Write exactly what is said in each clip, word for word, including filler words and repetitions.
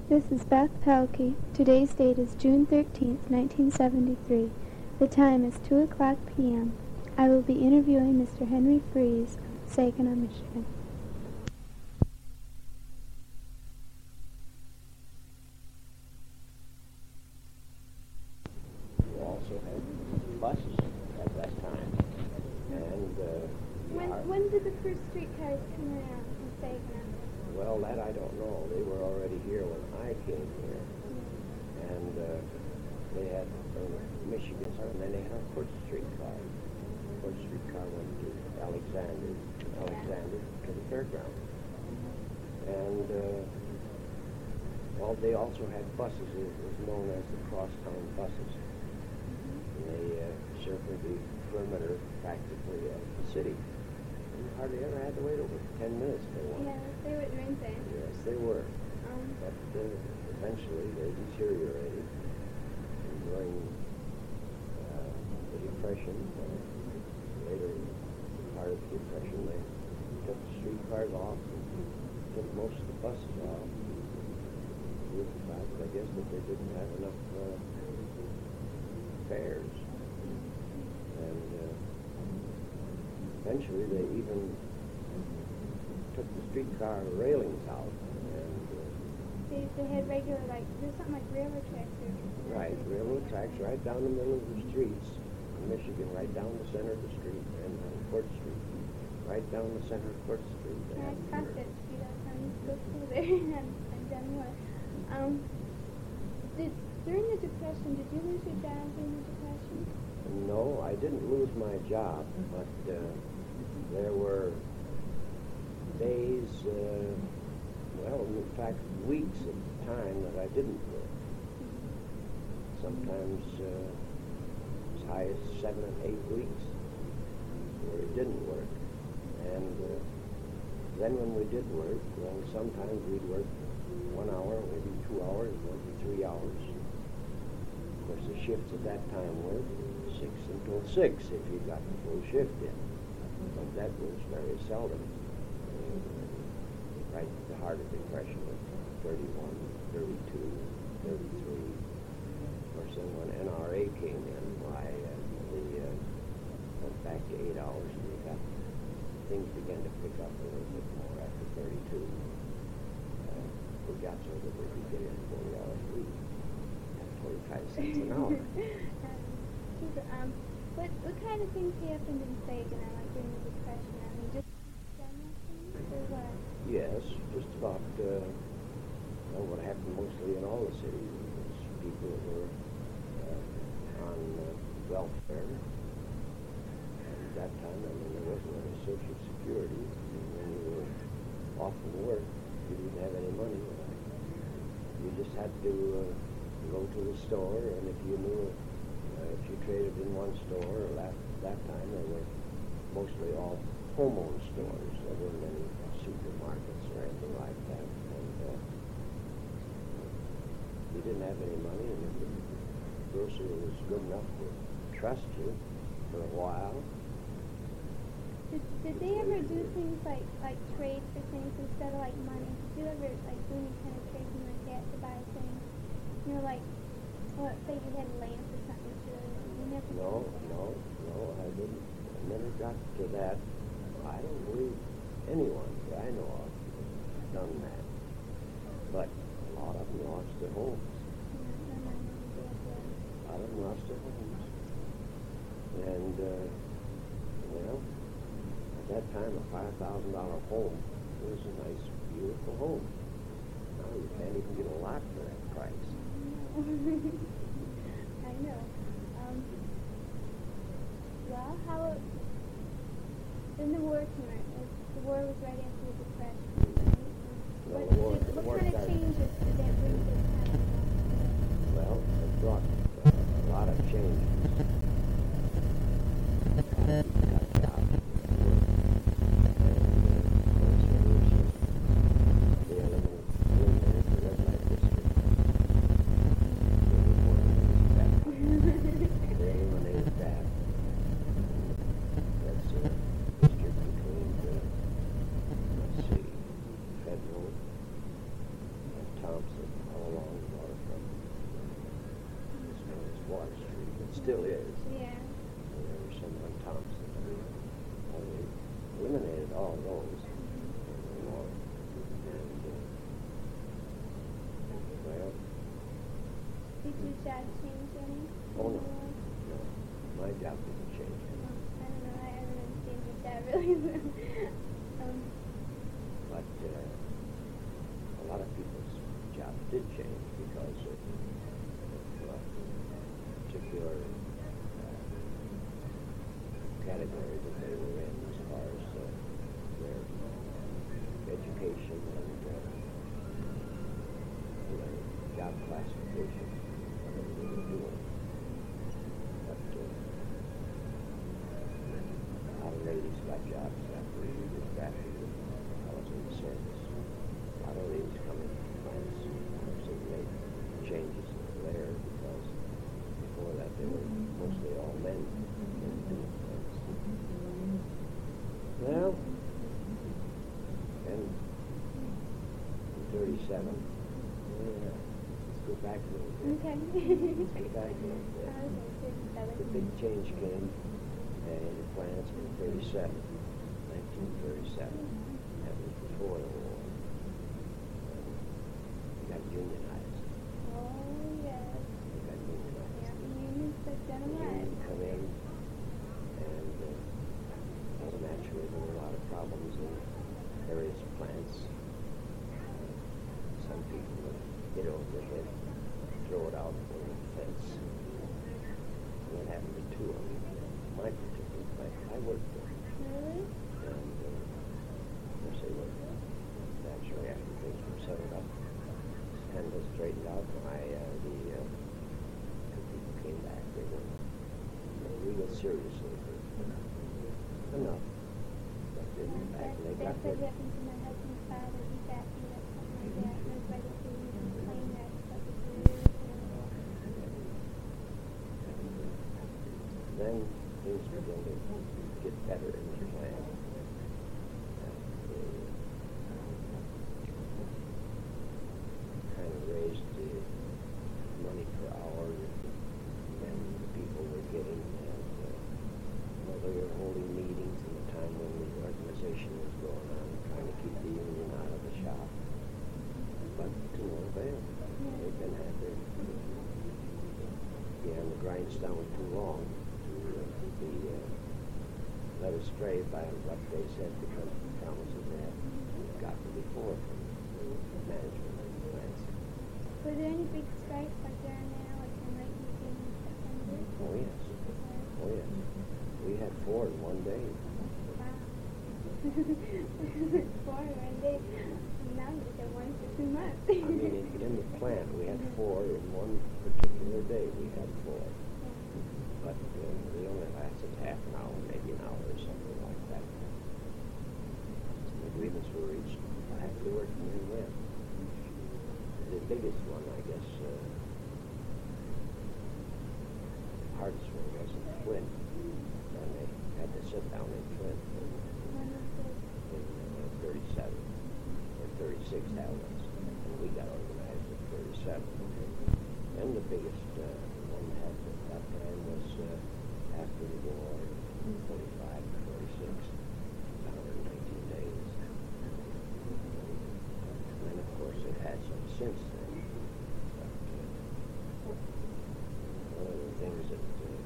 This is Beth Pelkey. Today's date is June thirteenth, nineteen seventy-three. The time is two o'clock p m I will be interviewing Mister Henry Fries of Saginaw, Michigan. We also had buses at that time. And uh, When, our, when did the first streetcars come around in Saginaw? well, that I don't know. They were already here when I came here. And uh, they had uh, Michigan, and then they had a foot streetcar. Foot streetcar went to Alexander, Alexander to the fairground. And uh, well, they also had buses. It was known as the crosstown buses. And they uh, circled the perimeter practically of the city. And you hardly ever had to wait over ten minutes for one. Yeah, they were doing things. Yes, they were. Um, But uh, eventually they deteriorated. And during uh, the Depression, uh, later part of the Depression, they took the streetcars off and took most of the buses off. With the fact, I guess, that they didn't have enough uh, fares. And uh, eventually they even took the streetcar railings out. And uh, they, they had regular, like, there's something like railroad tracks there. right, railroad tracks right down the middle of the streets in Michigan, right down the center of the street, and on Court Street, right down the center of Court Street. Yeah, I And, crossed uh, that street all the time. I used to go through there and I've done more. Um, did, during the Depression, did you lose your job during the Depression? No, I didn't lose my job, but uh, there were days, uh, well, in fact, weeks at the time that I didn't work. Sometimes uh, as high as seven and eight weeks where it didn't work. And uh, then when we did work, well, sometimes we'd work one hour, maybe two hours, maybe three hours. Of course, the shifts at that time were six until six if you got the full shift in. But that was very seldom. Uh, right at the heart of the Depression of thirty-one, thirty-two, thirty-three. Of course, then when N R A came in, why, uh, we uh, went back to eight hours and we got, things began to pick up a little bit more after thirty-two. Uh, we got so that we could get in forty hours a week at twenty-five cents an hour. um, what, what kind of things happened in Saginaw, like during the Depression? I mean, just general things or what? Yes, just about uh, well, what happened mostly in all the cities was people were uh, on uh, welfare. And at that time, I mean, there wasn't any Social Security. And when you were off from work, you didn't have any money. You just had to uh, go to the store, and if you knew, uh, if you traded in one store, or that, that time, there were mostly all home-owned stores. There weren't any supermarkets or anything like that. And uh, you didn't have any money, and if the grocer was good enough to trust you for a while. Did, did they ever do things like, like trade for things instead of like money? Did you ever like do any kind of trading like that to buy things? You know, like, well, say you had a lamp or something, sure. You never No, did that. no, no, I didn't. I never got to that. I don't believe anyone that I know of has done that. But a lot of them lost their homes. Yeah, my mom did that. A lot of them lost their homes. And, uh, well, at that time, a five thousand dollar home was a nice, beautiful home. Now you can't even get a lot for that price. I know. Um, well, how, then the war came out. The war was right after the Depression, right? Well, What, the war- did, the what war kind of started- changes did that bring to the town? Well, it brought uh, a lot of changes. Got jobs, work, and uh, of course there was uh, the eliminated, eliminated the red light district. They eliminated that. That's a district between the still is. Yeah. And there was some on Thompson. Well, they eliminated all those. You know, and, uh, well, Did your job change any? oh no, no, my job didn't change. I don't know. I haven't understand your job really well. um, But uh, a lot of people's jobs did change because of, of uh, particular uh, category that they were in as far as uh, their education and uh, their job classification, whatever they were doing. But uh, a lot of ladies got jobs after we did that. I was in the service. A lot of ladies come into plants. So they made changes there because before that they were mostly all men in doing plants. Well, and in thirty-seven, yeah, let's go back a little bit. okay. Let's go back a little bit. Okay, thirty-seven. The big change came uh, in the plants in thirty-seven, nineteen thirty-seven. That was before the war. And we got unionized. Oh, yes. We got unionized. Yeah, the unions have done a The lot. union come in, and uh, well, naturally there were a lot of problems in various plants. Uh, some people would hit over the head, throw it out over the fence. And that happened to two of them. My particular plant, I worked there. Really? And uh, of course they were naturally after things were settled up, kind of straightened out. I, uh, the uh, two people came back. They were they were real seriously hurt. Enough. But they went back and they got That's what their happened to my husband's father. He got beat up something like that. And that's why they say he didn't claim that stuff is really terrible. then things began to get better in the plant. And they kind of raised the money per hour that the people were getting. And uh, well, they were holding meetings in the time when the organization was going on, trying to keep the union out of the shop. But to no avail. They've been had their be on the grindstone too long to uh, be uh, led astray by what they said because of the promises they had gotten before from the management of the plants. Were there any big strikes like there are now, like there might be in September? Oh yes, oh yes. We had four in one day. Wow. Four in one day. Now you get one for two months. I mean, in, in the plant, we had four in one particular day. We had four, but uh, they only lasted half an hour, maybe an hour or something like that. Some agreements were reached after the work we went. The biggest one, I guess, uh, hardest one was in Flint, and they had to sit down in Flint in, in uh, thirty-seven. thirty-six outlets, and we got organized at thirty-seven. And the biggest uh, one we had at that time was uh, after the war, forty-five to forty-six, one hundred nineteen days. And then, of course, it had some since then. But uh, one of the things that uh,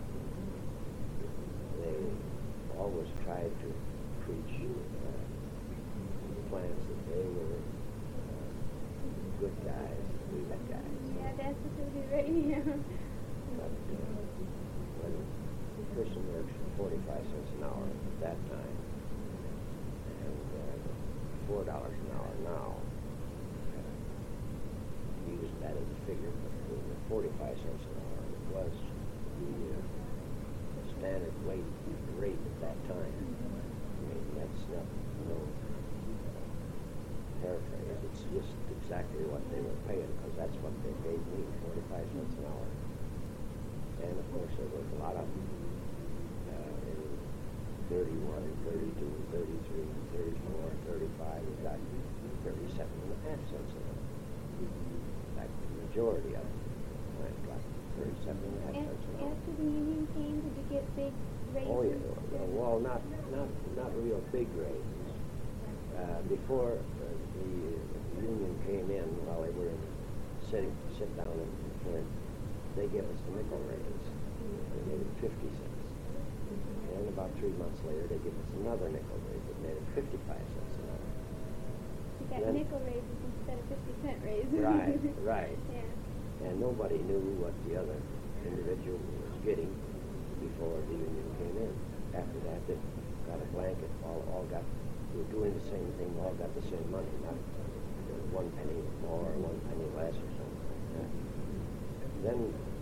they always tried to preach uh, plants that they were uh, good guys, we bad guys. Yeah, that's what they do right now. But uh, when a person works for forty-five cents an hour at that time, and uh, four dollars an hour now, uh, use that as a figure, but the forty-five cents an hour was the uh, standard wage rate at that time. I mean, that's not, you know, paraphrase. It's just exactly what they were paying because that's what they gave me, forty-five cents an hour. And of course there was a lot of uh, in thirty-one, thirty-two, thirty-three, thirty-four, thirty-five, we got thirty-seven and a half cents an hour. In fact, the majority of them got thirty-seven seven and a half Af- cents an hour. After the union came, did you get big raises? Oh yeah, uh, well, not not not real big raises. Uh, before uh, the uh, union came in, while they were sitting sit down in Flint, they gave us a nickel raise. They made it fifty cents. And about three months later, they gave us another nickel raise. It made it fifty-five cents an hour. You got Then- nickel raises instead of fifty cent raises. Right, right. Yeah. And nobody knew what the other individual was getting before the union came in. After that, they got a blanket. All, all got, we were doing the same thing. All got the same money, not one penny more or one penny less or something like that. Then,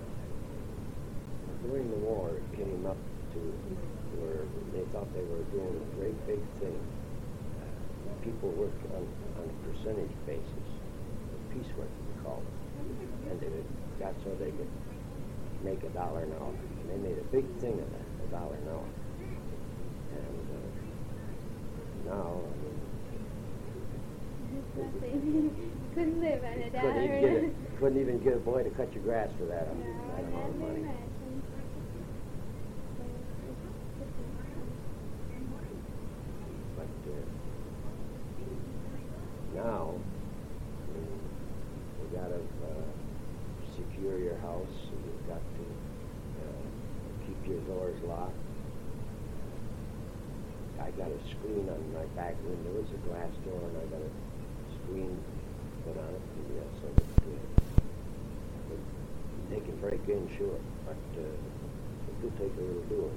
during the war, it came up to where they thought they were doing a great big thing. Uh, people worked on, on a percentage basis, piecework we called it. And they got so they could make a dollar an hour. And they made a big thing of that, a dollar an hour. And uh, now, I mean, Just nothing. Couldn't live on a dollar. couldn't even, get a, couldn't even get a boy to cut your grass for that, No, that amount of never money. imagine. But uh, now, I mean, you got to uh, secure your house. You've got to uh, keep your doors locked. I got a screen on my back window. It's a glass door, and I got a screen put on it, yeah, so that uh, they can break in, sure, but uh, it could take a little doing.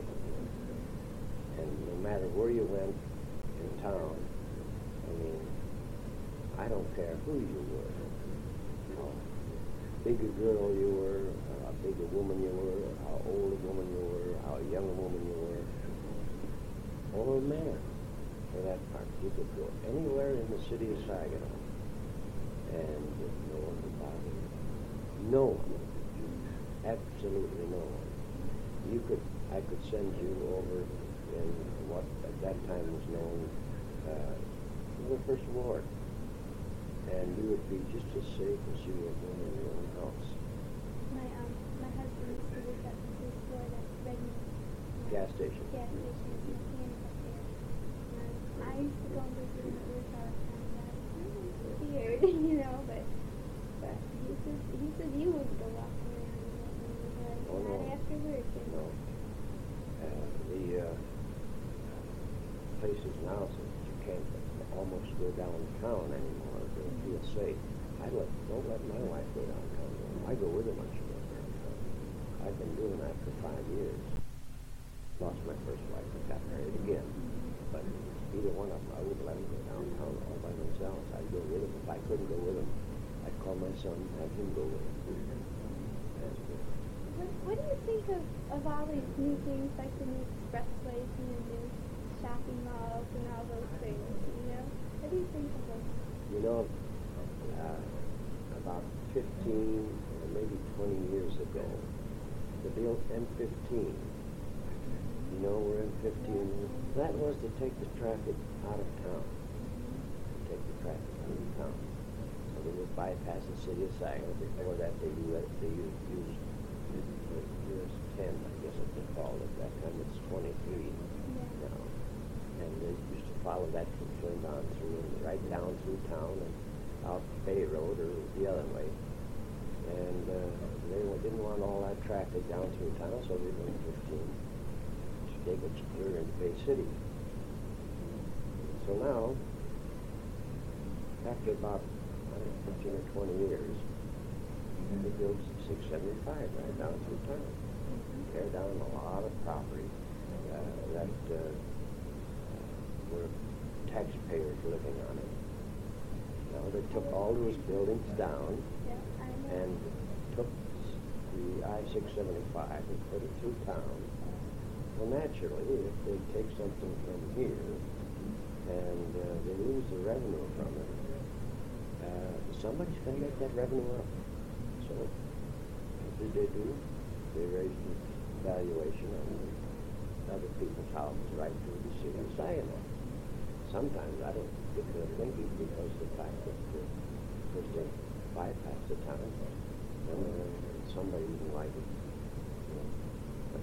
And no matter where you went in town, I mean, I don't care who you were, how big a girl you were, how big a woman you were, how old a woman you were, how young a woman you were, or a man, for that part. You could go anywhere in the city of Saginaw, and no one would bother you. No one. Absolutely no one. You could, I could send you over in what at that time was known uh, the First Ward, and you would be just as safe as you would be in your own house. My um, my husband used to work at the food store at Redmond. Gas station. Gas station in the mechanic up there. And I used to go and visit him at work all the time. And I was weird, you know, but but he said he said you wouldn't go walking around in that neighborhood. Oh, Not no. after work. And No. Uh, the uh, places now, so you can't almost go downtown anymore. Don't feel safe. I let, don't let my wife go downtown. I go with her when she goes downtown. I've been doing that for five years. Lost my first wife and got married again. But either one of them, I wouldn't let them go downtown all by themselves. I'd go with them. If I couldn't go with them, I'd call my son and have him go with them. And, uh, What, what do you think of, of all these new things like the new expressways and the new shopping malls and all those things, you know? What do you think of them? You know, uh, about fifteen or maybe twenty years ago, they built M fifteen. You know, we're in fifteen. That was to take the traffic out of town. To take the traffic out of town. So they would bypass the city of Saginaw. Before that, they used, they used, used U S ten, I guess what they called it. That time it's twenty-three Yeah. now. And they used to follow that from Flint on through, and right down through town and out Bay Road or the other way. And uh, they wa- didn't want all that traffic down through town, so they built fifteen. To take it clear into Bay City. So now, after about, I don't know, fifteen or twenty years, they built six seventy-five right down through town. Tear down a lot of property uh, that uh, were taxpayers living on it. Now they took all those buildings down Yeah, I know. and took the I six seventy-five and put it through town. Well, naturally, if they take something from here and uh, they lose the revenue from it, uh, somebody's going to make that revenue up. So what did they do? They raised the valuation on other people's houses right through the city of Saginaw. Sometimes I don't get to thinking because of the fact that uh, because they bypass the town, and uh, somebody even like it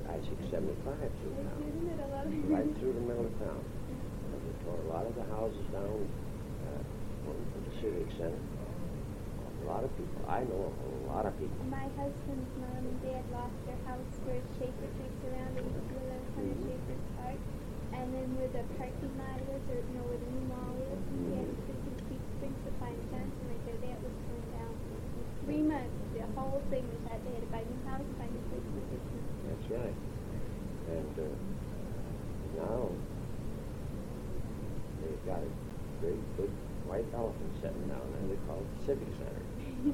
I six seventy-five through Right town. through the middle of it. Right through the middle of town. And they tore a lot of the houses down uh, from the civic center. A lot of people. I know a lot of people. My husband's mom and dad lost their house where Schaefer Creek surrounded it, eleven hundred Schaefer's Park. And then where the parking lot is, or you know, where the new mall is, Mm-hmm. he had to put his Beach Springs Supply and Johnson right there. That was torn down. In three months, the whole thing was that they had to buy new house, buy new place for business. That's right. And uh, now they've got a great big white elephant sitting down there. They call it the Civic Center.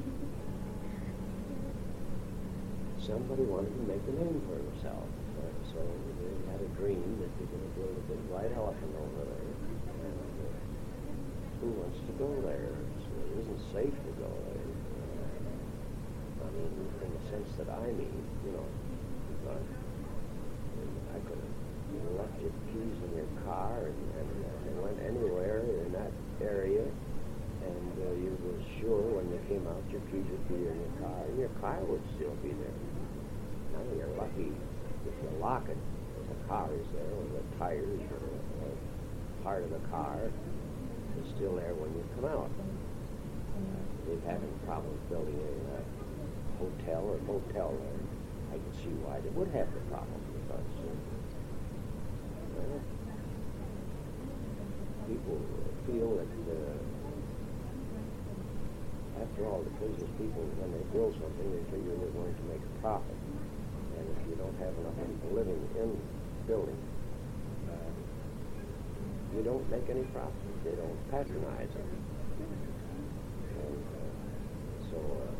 Somebody wanted to make a name for himself, uh, so they had a dream that they're going to build a big white elephant over there. And uh, who wants to go there? So it isn't safe to go there. Uh, I mean, in the sense that I mean, you know, but I could have left your keys in your car and, and, and went anywhere in that area. And uh, you were sure when you came out, your keys would be in your car, and your car would still be there. Now you're lucky if you lock it, the car is there, or the tires, or, or part of the car is still there when you come out. Uh, they've having problems building a uh, hotel or motel there. I can see why they would have the problem, because uh, well, people feel that uh, after all, the business people, when they build something, they figure they're going to make a profit. And if you don't have enough people living in the building, uh, you don't make any profit. They don't patronize them. And uh, so uh,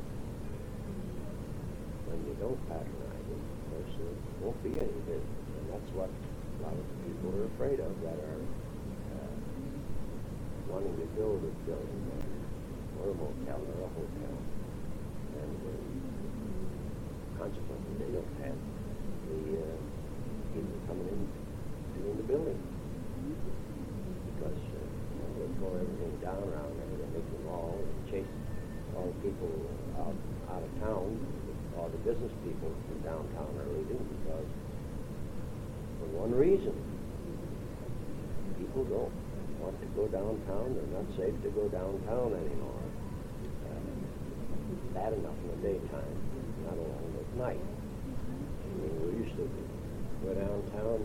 when you don't patronize them, there's, uh, won't be any business. And that's what a lot of people are afraid of, that are uh, wanting to build a building, or a motel, or a hotel. And uh, consequently, they don't have the uh, people coming in doing the building. Because uh, you know, they tore everything down around there, they make them all, and chase all the people out, out of town. All the business people from downtown are leaving because, for one reason, people don't want to go downtown. They're not safe to go downtown anymore. Bad enough in the daytime, not alone at night. I mean, we used to go downtown,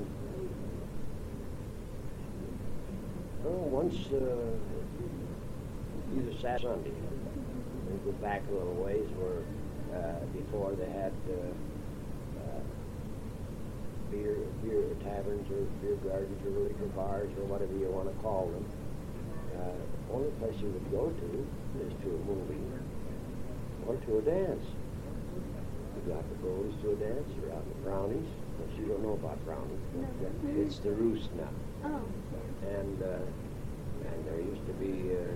oh, once, uh, either Saturday or Sunday. We go back a little ways where uh, before they had uh, uh, beer, beer taverns or beer gardens or liquor bars or whatever you want to call them. Uh, the only place you would go to is to a movie or to a dance. You got to go to a dance or out in Brownies. Of course, you don't know about Brownies. No. It's the Roost now. Oh. And uh, and there used to be uh,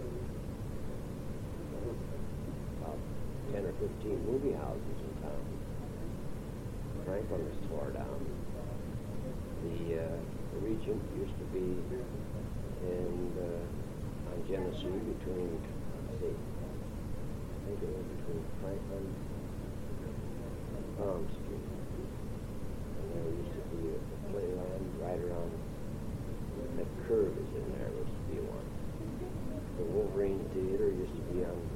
about ten or fifteen movie houses in town. Franklin was tore down. The, uh, the Regent used to be in uh, on Genesee between, let's see, I think it was between Franklin and Palm Street. And there used to be a playland right around, that curve is in there, used to be one. The Wolverine Theater used to be on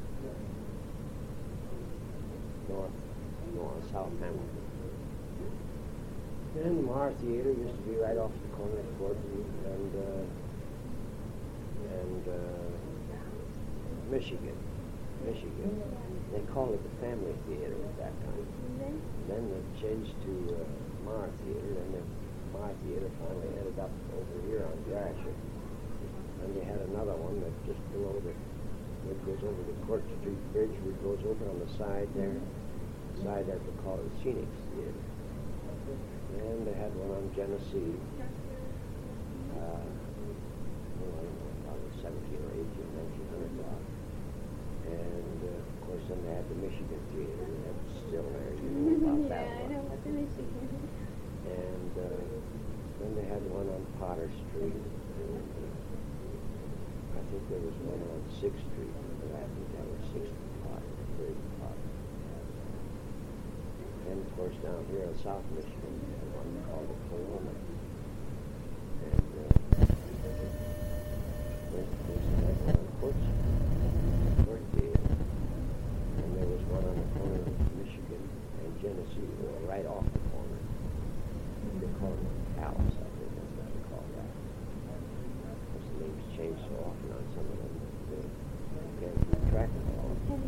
north, no, on South Hamilton. And the Mar Theater used to be right off the corner of Fourth Street and, uh, and uh, Michigan. Michigan. They called it the Family Theater at that time. Then? Then they changed to uh, Mar Theater, and the Mar Theater finally ended up over here on Gratiot. And they had another one that just below the, it goes over the Court Street Bridge, where it goes over on the side there. The side there, they call it the Phoenix Theater. And they had one on Genesee. Uh, well, I don't know, probably seventeen or eighteen, nineteen hundred dollars. And uh, of course, then they had the Michigan Theater, and that's still there. You know about Yeah, that I one. know about the Michigan. And uh, then they had one on Potter Street. And, uh, I think there was one on Sixth Street. But I think that was Sixth and Potter, Third and Potter. And of course, down here in South Michigan, one called the Pomona. And uh, went to this one on Court Birthday, and there was one on the corner of Michigan and Genesee, or right off the corner. They call it Callis, I think that's what they call that. Because the names change so often on some of them that you can't keep track of it all.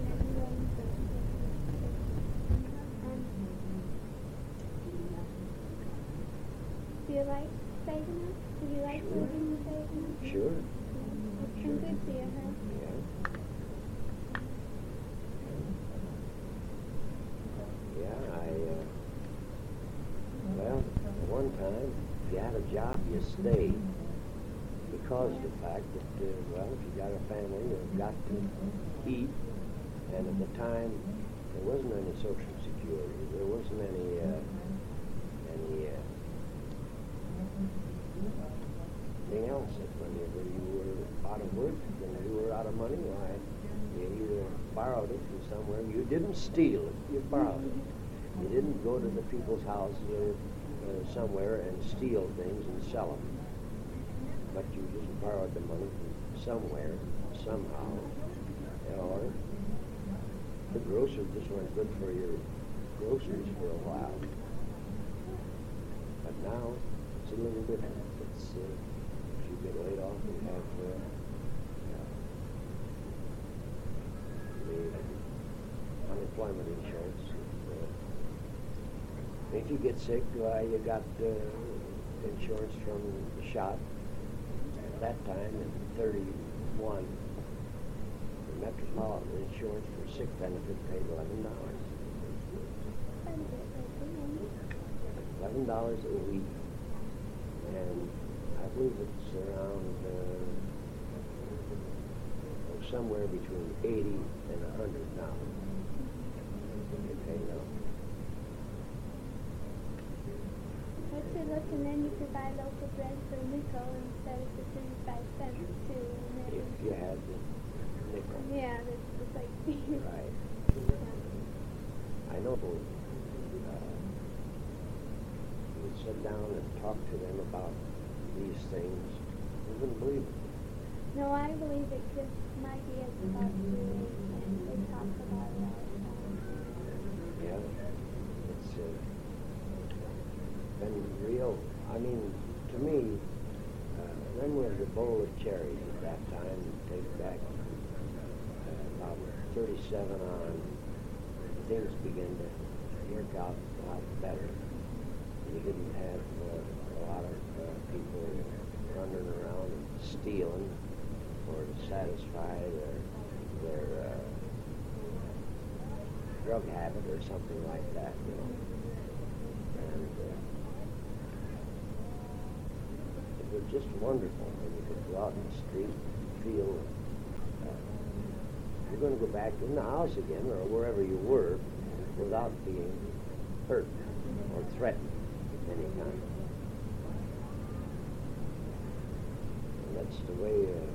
Do you like Saginaw? Do you like Sure. living in Saginaw? Sure. Yeah. It's been good to you, huh? Yeah. Yeah, I, uh, well, at one time, if you had a job, you stayed. Because of the fact that, uh, well, if you got a family, you've got to eat. And at the time, there wasn't any Social Security. There wasn't any, uh, any, uh, anything else. That whenever you were out of work, when you were out of money, why, you either borrowed it from somewhere. You didn't steal it. You borrowed it. You didn't go to the people's houses or uh, somewhere and steal things and sell them. But you just borrowed the money from somewhere, somehow, or the grocer just weren't good for your groceries for a while. But now, it's a little different. It's, uh, if you get laid off and have uh, the unemployment insurance, uh, if you get sick, why, you got uh, insurance from the shop. At that time, in thirty-one, the Metropolitan Insurance for sick benefit paid eleven dollars. eleven dollars a week. And I believe it's around uh, somewhere between eighty and one hundred now. You pay now. What's it look, and then you could buy local bread for a nickel instead of the thirty-five cents too. And then, If you had the nickel. yeah, that's just like Right. I know uh, you would sit down and talk to them about these things. You wouldn't believe it. No, I believe it because my dad talked to it and they talk about it all the time. Yeah. It's uh, been real. I mean, to me, uh, when was the bowl of cherries at that time? Take back uh, about thirty-seven on, things began to work out a lot better. You didn't have uh, a lot of uh, people running around and stealing or to satisfy their their uh, drug habit or something like that, you know. And uh, it was just wonderful when you could go out in the street and feel uh, you're going to go back in the house again or wherever you were without being hurt or threatened of any kind. And that's the way uh,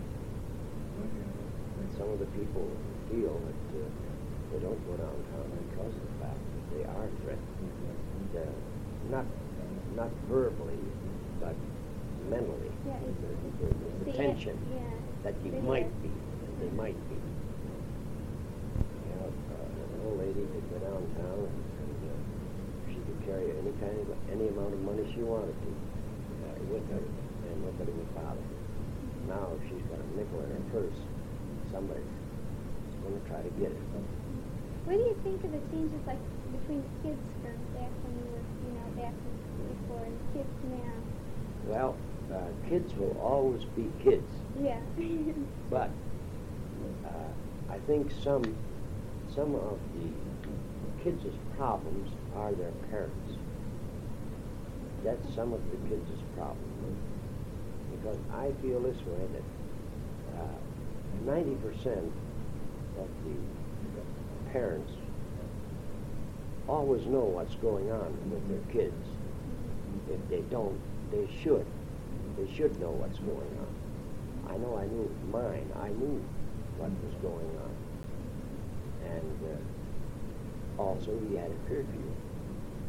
some of the people feel that uh, they don't go downtown because of the fact that they are threatened. Uh, not not verbally, but mentally. Yeah, it's, The, the, the the tension yeah, that you it might is. be, that they might be. You know, uh, an old lady could go downtown and, and uh, she could carry any kind of any amount of money she wanted to uh, with her, and nobody would bother her. Now, if she's got a nickel in her purse, somebody's going to try to get it. What do you think of the changes, like, between the kids from back when you were, you know, back before and kids now? Well, uh, kids will always be kids, Yeah. but uh, I think some some of the kids' problems are their parents. That's some of the kids' problem. Because I feel this way, that uh, ninety percent of the parents always know what's going on with their kids. If they don't, they should. They should know what's going on. I know I knew mine. I knew what was going on. And uh, also he had a curfew.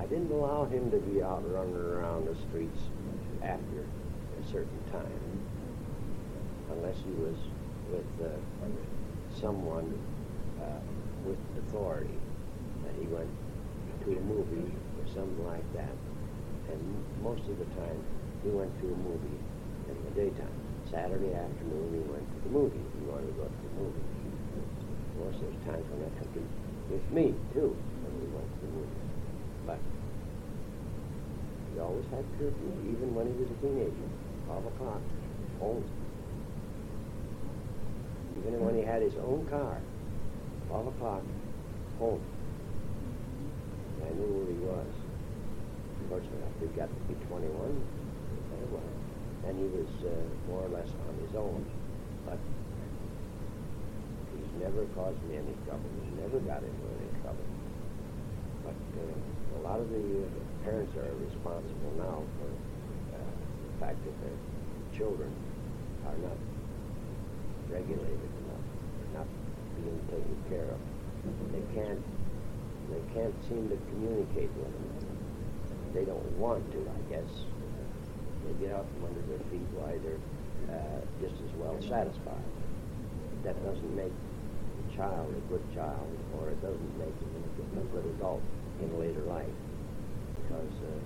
I didn't allow him to be out running around the streets after a certain time, unless he was with uh, someone uh, with authority, that he went to a movie or something like that. And most of the time, he went to a movie in the daytime. Saturday afternoon, he went to the movie. He wanted to go to the movie. Most of the times when I took him with me, too, when we went to the movie. But he always had curfew, even when he was a teenager. twelve o'clock, home. Even when he had his own car, twelve o'clock, home. I knew where he was. Fortunately, after he got to be twenty-one, very well. And he was uh, more or less on his own. But he's never caused me any trouble. He's never got into any trouble. But uh, a lot of the uh, parents are responsible now for uh, the fact that their children are not regulated enough, not being taken care of. They can't, they can't seem to communicate with them. They don't want to, I guess. They get out from under their feet why they're uh, just as well satisfied. That doesn't make the child a good child, or it doesn't make him a good adult in later life. Because uh,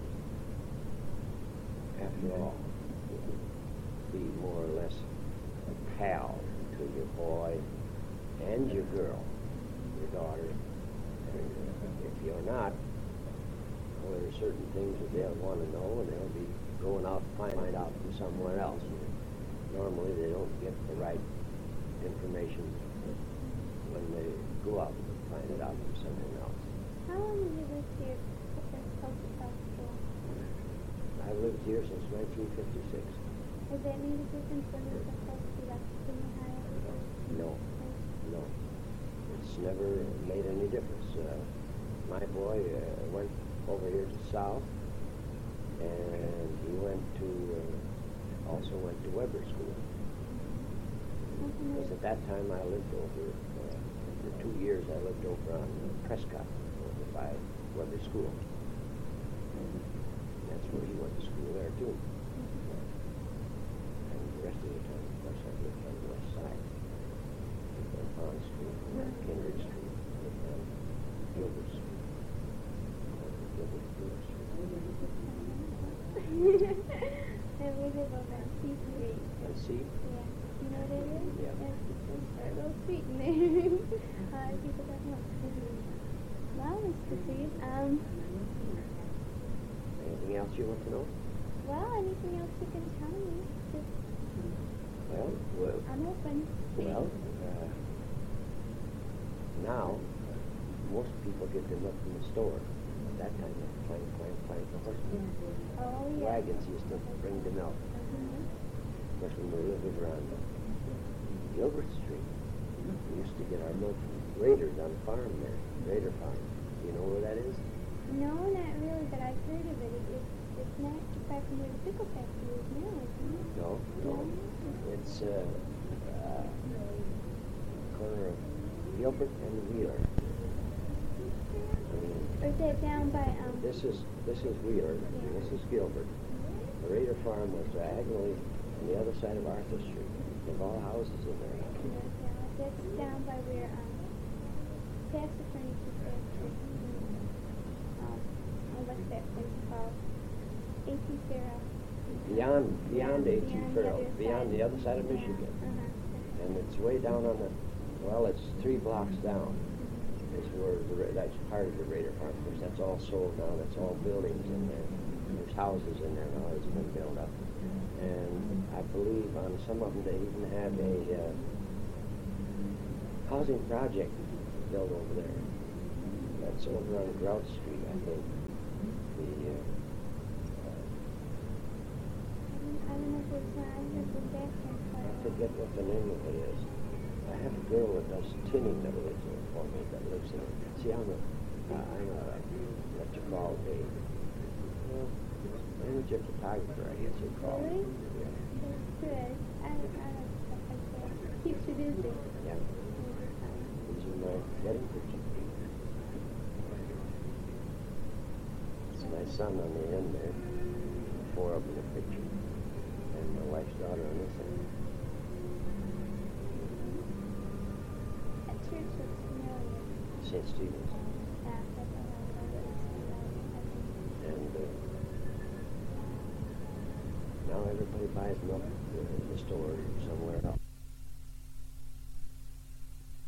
after all, be more or less a pal to your boy and your girl, your daughter. And if you're not, well, there are certain things that they'll want to know, and they'll be going out to find, find out from somewhere else. Normally, they don't get the right information when they go out and find it out from someone else. How long have you lived here since Tulsa South School? I've lived here since nineteen fifty-six. Has that made a difference when you were supposed to be left in Ohio? No, no. It's never made any difference. Uh, my boy uh, went over here to South, and he went to, uh, also went to Weber School. Because at that time I lived over, uh, for two years I lived over on Prescott, over by Weber School. And that's where he went to school there too. And the rest of the time, of course, I lived on the west side. Lived on Pond Street, on Kindred Street, lived on Gilbert Street. Gilbert Street. And we live over on C Street. On C? Yeah. You know what it is? Yeah. It's, it's a little street in there. uh, people don't know. Well, Mister Steve, um, Anything else you want to know? well, anything else you can tell me? Just, Well, well, I'm open. well uh, now, most people get their milk from the store. At that time, they clank, clank, clank, the horsemen. Oh, yeah. Wagons used to bring the milk. Mhm. Of course, when we lived around Gilbert Street, we used to get our milk from Raiders on the farm there, Raider Farm. Do you know where that is? No, not really, but I've heard of it. it it's, it's not far from where the pickle factory is now, isn't it? No, no. It's uh, uh, corner of Gilbert and Wheeler. I mean, Or is that down by, um... this is this is Wheeler, and this is Gilbert. The Raider Farm was diagonally on the other side of Arthur Street. There's all houses in there. That's down by where, um, past the furniture factory. Um, oh, what's that place called? A T Farrell. Beyond beyond A T Beyond the Farrell, other beyond side. the other side of Michigan. Uh-huh. And it's way down on the, well, it's three blocks down. Is where the, Ra- that's part of the Raider Farm. Of course, that's all sold now. That's all buildings in there. There's houses in there now. It's been built up. And I believe on some of them they even have a uh, housing project built over there. That's over on Grout Street, I think. The uh, I don't know if it's not, I heard the back end I part. forget what the name of it is. I have a girl that does tinning that lives there for me, that lives there. See, I'm a, uh, I'm a, what you call a, well, amateur photographer, I guess you call it. Really? Yeah. That's good. I, I like stuff like that. Keeps you busy. Yeah. These are my wedding pictures. son on the end there. Four of them in the picture. And my wife's daughter on this end. That church looks familiar. Saint Stephen's. Yeah, that's all I know. It looks familiar, I think. And uh, now everybody buys milk uh, in the store somewhere else.